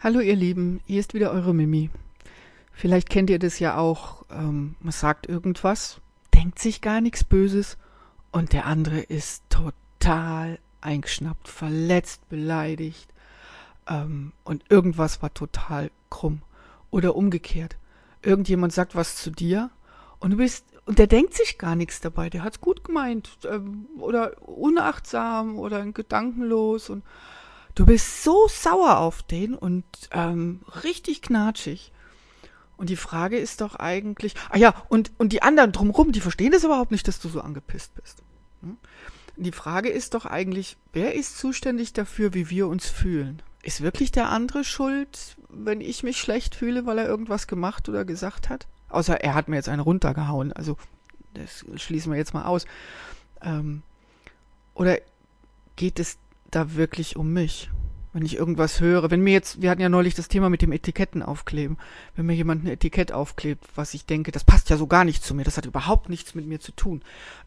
Hallo ihr Lieben, hier ist wieder eure Mimi. Vielleicht kennt ihr das ja auch, man sagt irgendwas, denkt sich gar nichts Böses und der andere ist total eingeschnappt, verletzt, beleidigt und irgendwas war total krumm. Oder umgekehrt, irgendjemand sagt was zu dir und der denkt sich gar nichts dabei, der hat's gut gemeint oder unachtsam oder gedankenlos und du bist so sauer auf den und richtig knatschig. Und die Frage ist doch eigentlich, und die anderen drumherum, die verstehen das überhaupt nicht, dass du so angepisst bist. Hm? Die Frage ist doch eigentlich, wer ist zuständig dafür, wie wir uns fühlen? Ist wirklich der andere schuld, wenn ich mich schlecht fühle, weil er irgendwas gemacht oder gesagt hat? Außer er hat mir jetzt einen runtergehauen, also das schließen wir jetzt mal aus. Ähm, oder geht es da wirklich um mich? Wenn ich irgendwas höre, wir hatten ja neulich das Thema mit dem Etiketten aufkleben, wenn mir jemand ein Etikett aufklebt, was ich denke, das passt ja so gar nicht zu mir, das hat überhaupt nichts mit mir zu tun,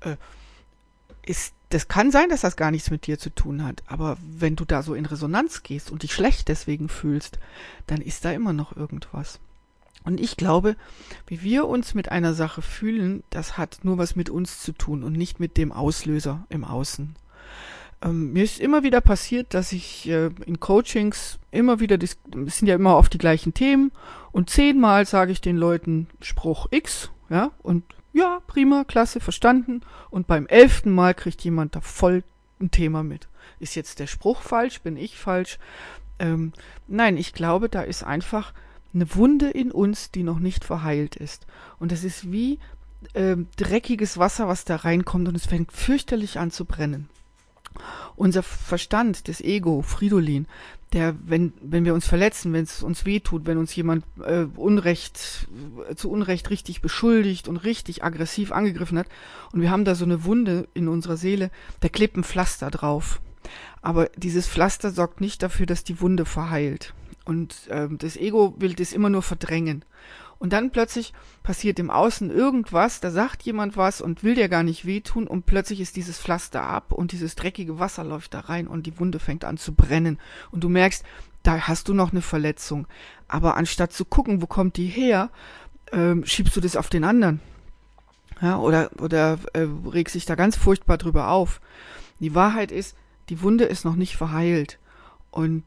das kann sein, dass das gar nichts mit dir zu tun hat, aber wenn du da so in Resonanz gehst und dich schlecht deswegen fühlst, dann ist da immer noch irgendwas. Und ich glaube, wie wir uns mit einer Sache fühlen, das hat nur was mit uns zu tun und nicht mit dem Auslöser im Außen. Mir ist immer wieder passiert, dass ich in Coachings es sind ja immer oft die gleichen Themen und 10-mal sage ich den Leuten Spruch X, ja, und ja, prima, klasse, verstanden. Und beim 11. Mal kriegt jemand da voll ein Thema mit. Ist jetzt der Spruch falsch? Bin ich falsch? Nein, ich glaube, da ist einfach eine Wunde in uns, die noch nicht verheilt ist. Und das ist wie dreckiges Wasser, was da reinkommt und es fängt fürchterlich an zu brennen. Unser Verstand, das Ego, Fridolin, wenn wir uns verletzen, wenn es uns wehtut, wenn uns jemand zu Unrecht richtig beschuldigt und richtig aggressiv angegriffen hat und wir haben da so eine Wunde in unserer Seele, da klebt ein Pflaster drauf. Aber dieses Pflaster sorgt nicht dafür, dass die Wunde verheilt. Und das Ego will das immer nur verdrängen. Und dann plötzlich passiert im Außen irgendwas, da sagt jemand was und will dir gar nicht wehtun und plötzlich ist dieses Pflaster ab und dieses dreckige Wasser läuft da rein und die Wunde fängt an zu brennen. Und du merkst, da hast du noch eine Verletzung. Aber anstatt zu gucken, wo kommt die her, schiebst du das auf den anderen. Ja, oder regst dich da ganz furchtbar drüber auf. Die Wahrheit ist, die Wunde ist noch nicht verheilt. Und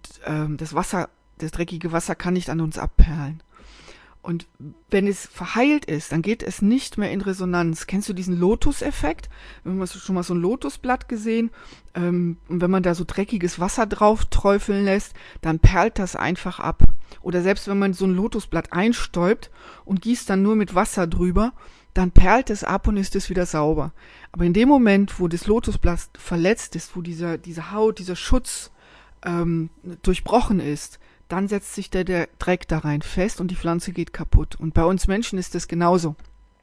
das dreckige Wasser kann nicht an uns abperlen. Und wenn es verheilt ist, dann geht es nicht mehr in Resonanz. Kennst du diesen Lotus-Effekt? Wenn man schon mal so ein Lotusblatt gesehen, und wenn man da so dreckiges Wasser drauf träufeln lässt, dann perlt das einfach ab. Oder selbst wenn man so ein Lotusblatt einstäubt und gießt dann nur mit Wasser drüber, dann perlt es ab und ist es wieder sauber. Aber in dem Moment, wo das Lotusblatt verletzt ist, wo diese Haut, dieser Schutz durchbrochen ist, dann setzt sich der Dreck da rein fest und die Pflanze geht kaputt. Und bei uns Menschen ist das genauso.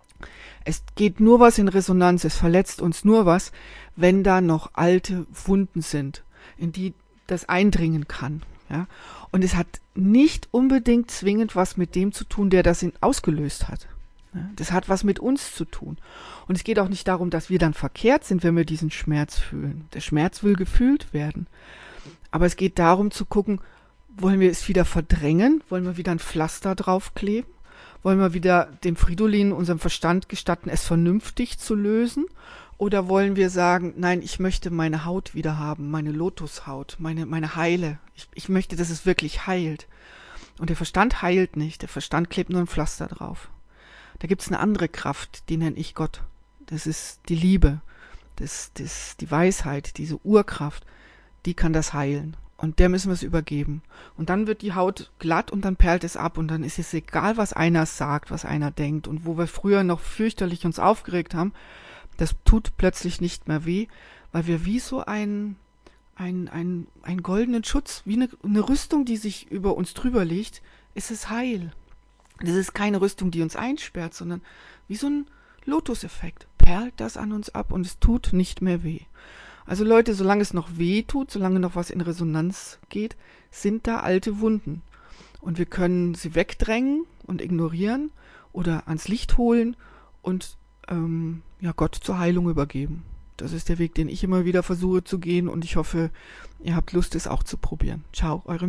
Es geht nur was in Resonanz, es verletzt uns nur was, wenn da noch alte Wunden sind, in die das eindringen kann. Ja? Und es hat nicht unbedingt zwingend was mit dem zu tun, der das ausgelöst hat. Ja? Das hat was mit uns zu tun. Und es geht auch nicht darum, dass wir dann verkehrt sind, wenn wir diesen Schmerz fühlen. Der Schmerz will gefühlt werden. Aber es geht darum zu gucken, wollen wir es wieder verdrängen? Wollen wir wieder ein Pflaster draufkleben? Wollen wir wieder dem Fridolin, unserem Verstand gestatten, es vernünftig zu lösen? Oder wollen wir sagen, nein, ich möchte meine Haut wieder haben, meine Lotushaut, meine Heile. Ich möchte, dass es wirklich heilt. Und der Verstand heilt nicht, der Verstand klebt nur ein Pflaster drauf. Da gibt's eine andere Kraft, die nenne ich Gott. Das ist die Liebe, die Weisheit, diese Urkraft, die kann das heilen. Und der müssen wir es übergeben. Und dann wird die Haut glatt und dann perlt es ab. Und dann ist es egal, was einer sagt, was einer denkt. Und wo wir früher noch fürchterlich uns aufgeregt haben, das tut plötzlich nicht mehr weh, weil wir wie so einen goldenen Schutz, wie eine Rüstung, die sich über uns drüber legt, ist es heil. Das ist keine Rüstung, die uns einsperrt, sondern wie so ein Lotus-Effekt. Perlt das an uns ab und es tut nicht mehr weh. Also Leute, solange es noch weh tut, solange noch was in Resonanz geht, sind da alte Wunden. Und wir können sie wegdrängen und ignorieren oder ans Licht holen und Gott zur Heilung übergeben. Das ist der Weg, den ich immer wieder versuche zu gehen und ich hoffe, ihr habt Lust, es auch zu probieren. Ciao, eure